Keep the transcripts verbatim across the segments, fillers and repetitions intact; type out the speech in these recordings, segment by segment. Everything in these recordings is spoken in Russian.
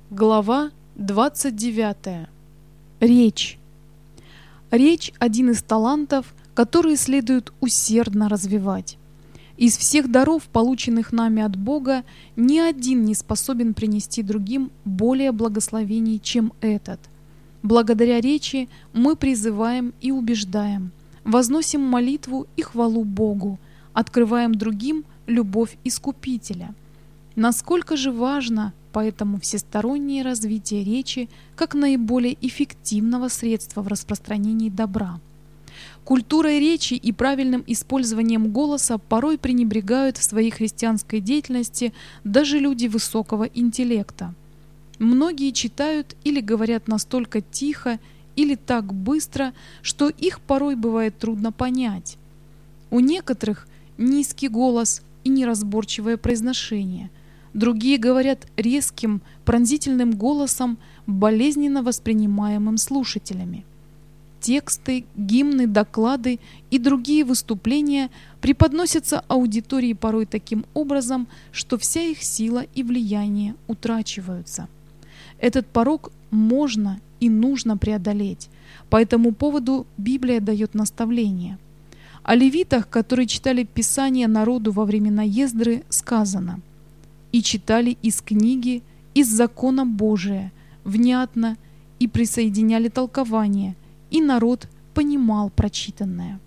Глава двадцать девятая. Речь. Речь – один из талантов, которые следует усердно развивать. Из всех даров, полученных нами от Бога, ни один не способен принести другим более благословений, чем этот. Благодаря речи мы призываем и убеждаем, возносим молитву и хвалу Богу, открываем другим любовь Искупителя. Насколько же важно поэтому всестороннее развитие речи как наиболее эффективного средства в распространении добра. Культурой речи и правильным использованием голоса порой пренебрегают в своей христианской деятельности даже люди высокого интеллекта. Многие читают или говорят настолько тихо или так быстро, что их порой бывает трудно понять. У некоторых низкий голос и неразборчивое произношение. Другие говорят резким, пронзительным голосом, болезненно воспринимаемым слушателями. Тексты, гимны, доклады и другие выступления преподносятся аудитории порой таким образом, что вся их сила и влияние утрачиваются. Этот порок можно и нужно преодолеть. По этому поводу Библия дает наставление. О левитах, которые читали Писание народу во времена Ездры, сказано: «И читали из книги, из закона Божия, внятно, и присоединяли толкование, и народ понимал прочитанное».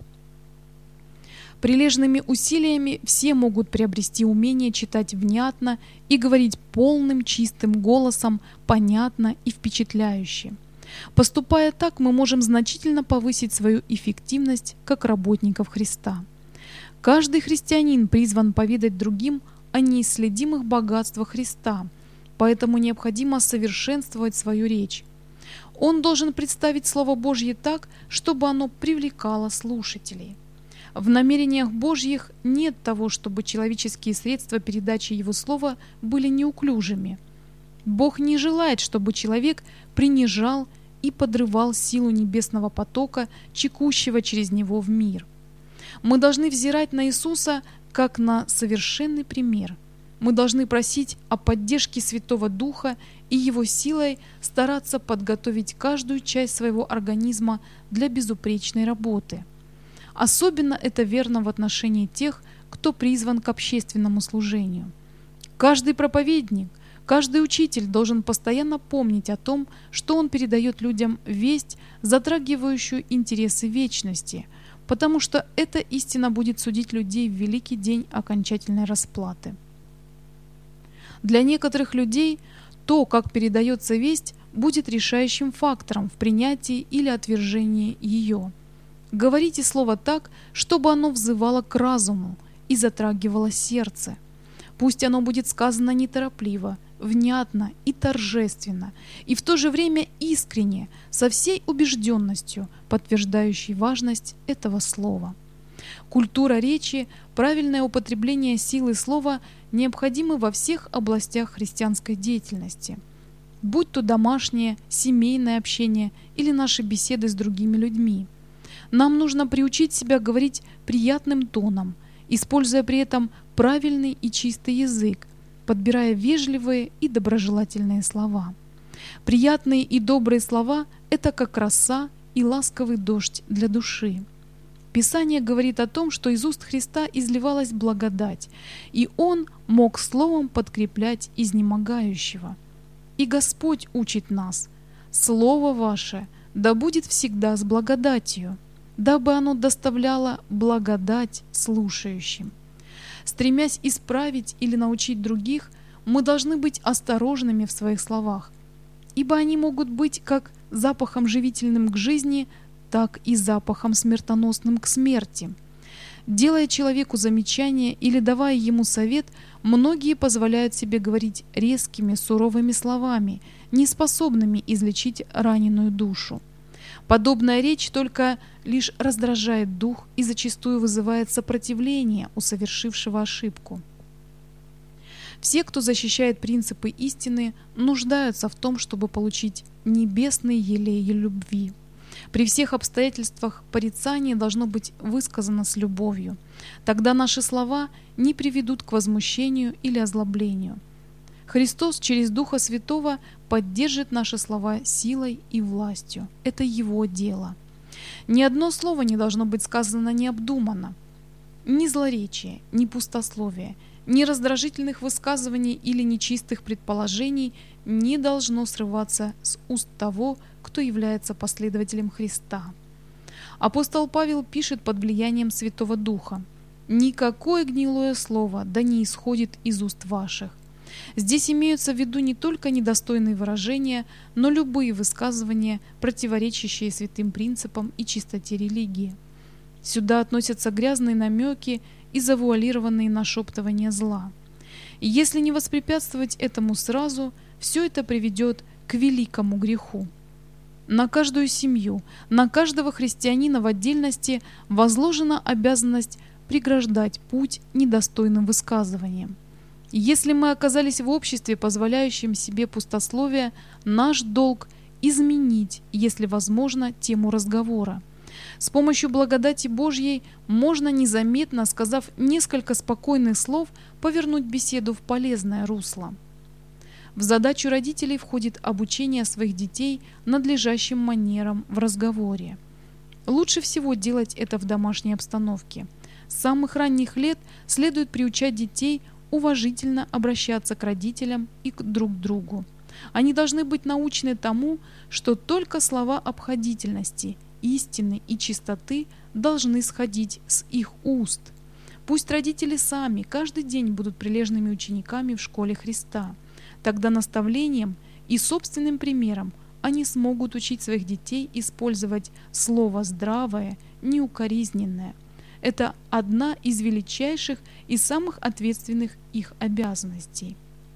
Прилежными усилиями все могут приобрести умение читать внятно и говорить полным чистым голосом, понятно и впечатляюще. Поступая так, мы можем значительно повысить свою эффективность как работников Христа. Каждый христианин призван поведать другим о неисследимых богатствах Христа, поэтому необходимо совершенствовать свою речь. Он должен представить Слово Божье так, чтобы оно привлекало слушателей. В намерениях Божьих нет того, чтобы человеческие средства передачи Его Слова были неуклюжими. Бог не желает, чтобы человек принижал и подрывал силу небесного потока, текущего через него в мир. Мы должны взирать на Иисуса как на совершенный пример. Мы должны просить о поддержке Святого Духа и Его силой стараться подготовить каждую часть своего организма для безупречной работы. Особенно это верно в отношении тех, кто призван к общественному служению. Каждый проповедник, каждый учитель должен постоянно помнить о том, что он передает людям весть, затрагивающую интересы вечности, потому что эта истина будет судить людей в великий день окончательной расплаты. Для некоторых людей то, как передается весть, будет решающим фактором в принятии или отвержении ее. Говорите слово так, чтобы оно взывало к разуму и затрагивало сердце. Пусть оно будет сказано неторопливо, внятно и торжественно, и в то же время искренне, со всей убежденностью, подтверждающей важность этого слова. Культура речи, правильное употребление силы слова необходимы во всех областях христианской деятельности, будь то домашнее, семейное общение или наши беседы с другими людьми. Нам нужно приучить себя говорить приятным тоном, используя при этом правильный и чистый язык, подбирая вежливые и доброжелательные слова. Приятные и добрые слова – это как роса и ласковый дождь для души. Писание говорит о том, что из уст Христа изливалась благодать, и Он мог словом подкреплять изнемогающего. И Господь учит нас: «Слово ваше да будет всегда с благодатью», дабы оно доставляло благодать слушающим. Стремясь исправить или научить других, мы должны быть осторожными в своих словах, ибо они могут быть как запахом живительным к жизни, так и запахом смертоносным к смерти. Делая человеку замечание или давая ему совет, многие позволяют себе говорить резкими, суровыми словами, не способными излечить раненую душу. Подобная речь только лишь раздражает дух и зачастую вызывает сопротивление у совершившего ошибку. Все, кто защищает принципы истины, нуждаются в том, чтобы получить небесный елей любви. При всех обстоятельствах порицание должно быть высказано с любовью. Тогда наши слова не приведут к возмущению или озлоблению. Христос через Духа Святого поддержит наши слова силой и властью. Это Его дело. Ни одно слово не должно быть сказано необдуманно. Ни злоречия, ни пустословия, ни раздражительных высказываний или нечистых предположений не должно срываться с уст того, кто является последователем Христа. Апостол Павел пишет под влиянием Святого Духа: «Никакое гнилое слово да не исходит из уст ваших». Здесь имеются в виду не только недостойные выражения, но любые высказывания, противоречащие святым принципам и чистоте религии. Сюда относятся грязные намеки и завуалированные нашептывания зла. И если не воспрепятствовать этому сразу, все это приведет к великому греху. На каждую семью, на каждого христианина в отдельности возложена обязанность преграждать путь недостойным высказываниям. Если мы оказались в обществе, позволяющем себе пустословие, наш долг – изменить, если возможно, тему разговора. С помощью благодати Божьей можно незаметно, сказав несколько спокойных слов, повернуть беседу в полезное русло. В задачу родителей входит обучение своих детей надлежащим манерам в разговоре. Лучше всего делать это в домашней обстановке. С самых ранних лет следует приучать детей уважительно обращаться к родителям и к друг другу. Они должны быть научены тому, что только слова обходительности, истины и чистоты должны сходить с их уст. Пусть родители сами каждый день будут прилежными учениками в школе Христа. Тогда наставлением и собственным примером они смогут учить своих детей использовать слово здравое, неукоризненное. Это одна из величайших и самых ответственных их обязанностей.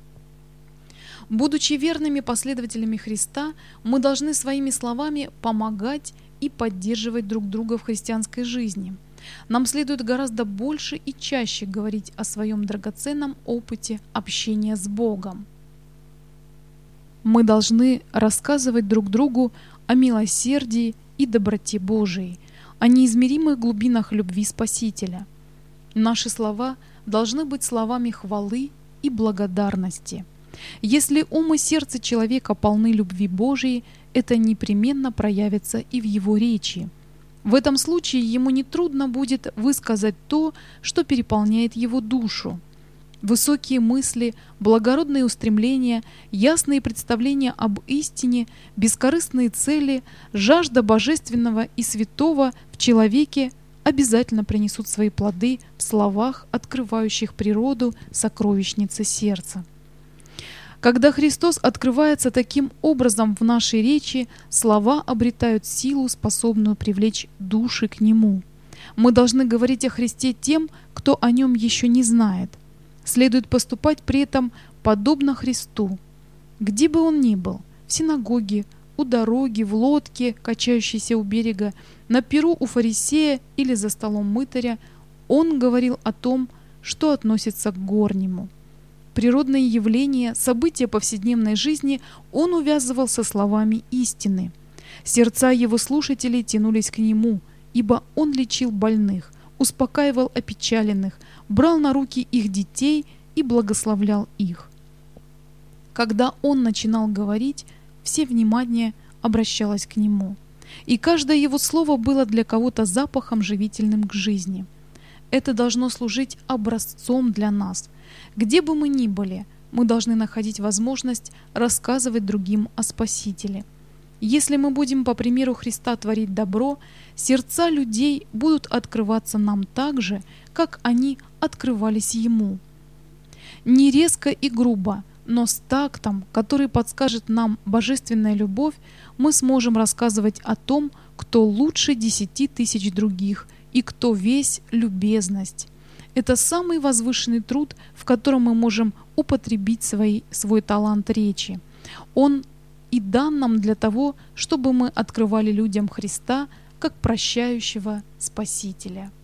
Будучи верными последователями Христа, мы должны своими словами помогать и поддерживать друг друга в христианской жизни. Нам следует гораздо больше и чаще говорить о своем драгоценном опыте общения с Богом. Мы должны рассказывать друг другу о милосердии и доброте Божией, о неизмеримых глубинах любви Спасителя. Наши слова должны быть словами хвалы и благодарности. Если ум и сердце человека полны любви Божией, это непременно проявится и в его речи. В этом случае ему нетрудно будет высказать то, что переполняет его душу. Высокие мысли, благородные устремления, ясные представления об истине, бескорыстные цели, жажда божественного и святого в человеке обязательно принесут свои плоды в словах, открывающих природу сокровищницы сердца. Когда Христос открывается таким образом в нашей речи, слова обретают силу, способную привлечь души к Нему. Мы должны говорить о Христе тем, кто о Нем еще не знает. Следует поступать при этом подобно Христу. Где бы он ни был, в синагоге, у дороги, в лодке, качающейся у берега, на пиру у фарисея или за столом мытаря, он говорил о том, что относится к горнему. Природные явления, события повседневной жизни он увязывал со словами истины. Сердца его слушателей тянулись к нему, ибо он лечил больных, успокаивал опечаленных, брал на руки их детей и благословлял их. Когда он начинал говорить, все внимание обращалось к нему, и каждое его слово было для кого-то запахом живительным к жизни. Это должно служить образцом для нас. Где бы мы ни были, мы должны находить возможность рассказывать другим о Спасителе. Если мы будем по примеру Христа творить добро, сердца людей будут открываться нам так же, как они открывались Ему. Не резко и грубо, но с тактом, который подскажет нам божественная любовь, мы сможем рассказывать о том, кто лучше десяти тысяч других и кто весь любезность. Это самый возвышенный труд, в котором мы можем употребить свой, свой талант речи. Он и дан нам для того, чтобы мы открывали людям Христа как прощающего Спасителя.